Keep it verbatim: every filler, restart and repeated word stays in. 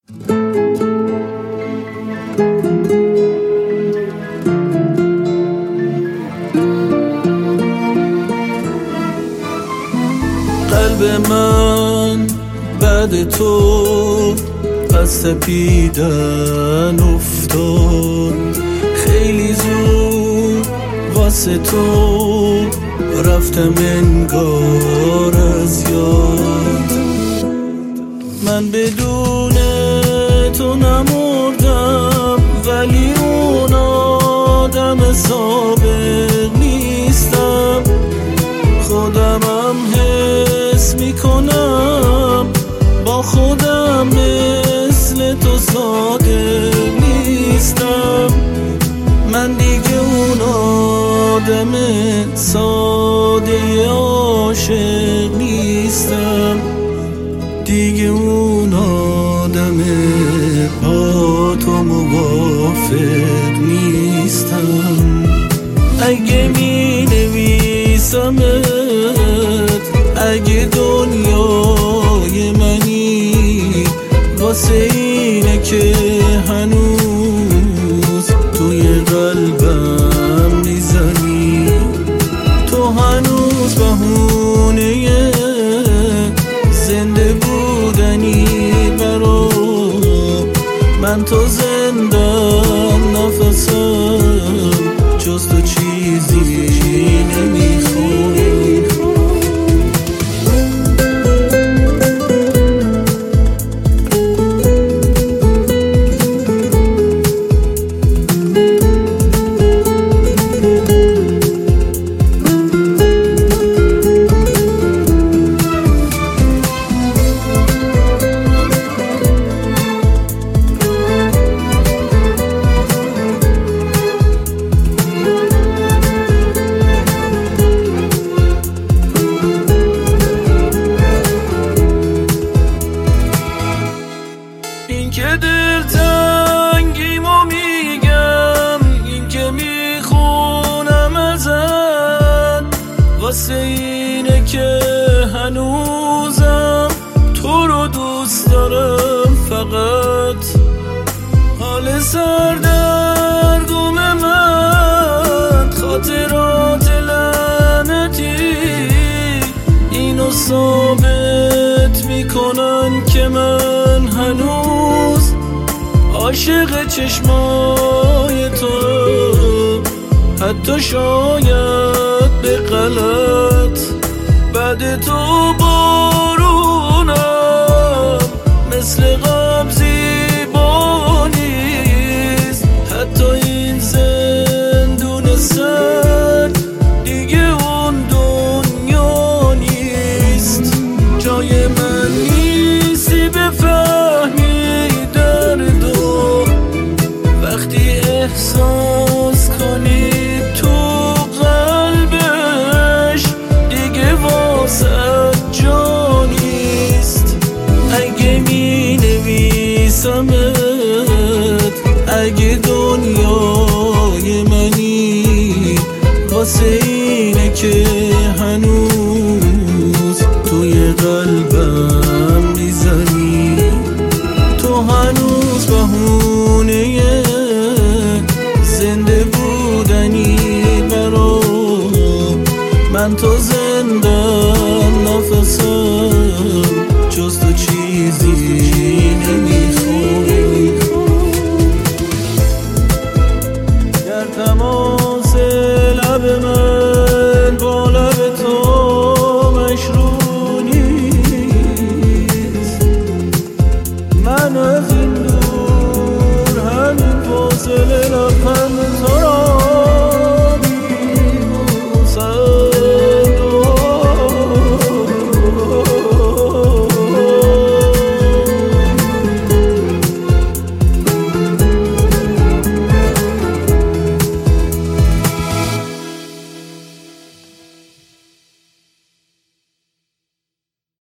قلب من بعد تو از سپیدن افتاد، خیلی زود واسه تو رفتم انگار از یاد. من بدون تو نمردم، ولی اون آدم سابق نیستم. خودمم حس میکنم با خودم مثل تو ساده نیستم. من دیگه اون آدم ساده عاشق نیستم، دیگه اون آدم با تو موافق نیستم. اگه می نویسمت، اگه دنیای منی، واسه اینه که هنوز توی قلبم میزنی. تو هنوز بهونه زنده بودنی برام، من تو زندم، نفسم جز تو چیزی نمیخوام. این که دلتنگیمو میگم، این که میخونم ازت، واسه اینه که هنوزم تو رو دوست دارم. فقط حال سردرگم من، خاطرات لعنتی اینو ثابت میکنن که من هنوز عاشق چشمای تو، حتی شاید به غلط. بعد تو بارونم مثل قبضی با نیست، حتی این زندون سر دیگه اون دنیا نیست. جای من نیستی بفهمی دردو، وقتی احساس کنی تو قلبش دیگه واسه جا نیست. اگه می نویسم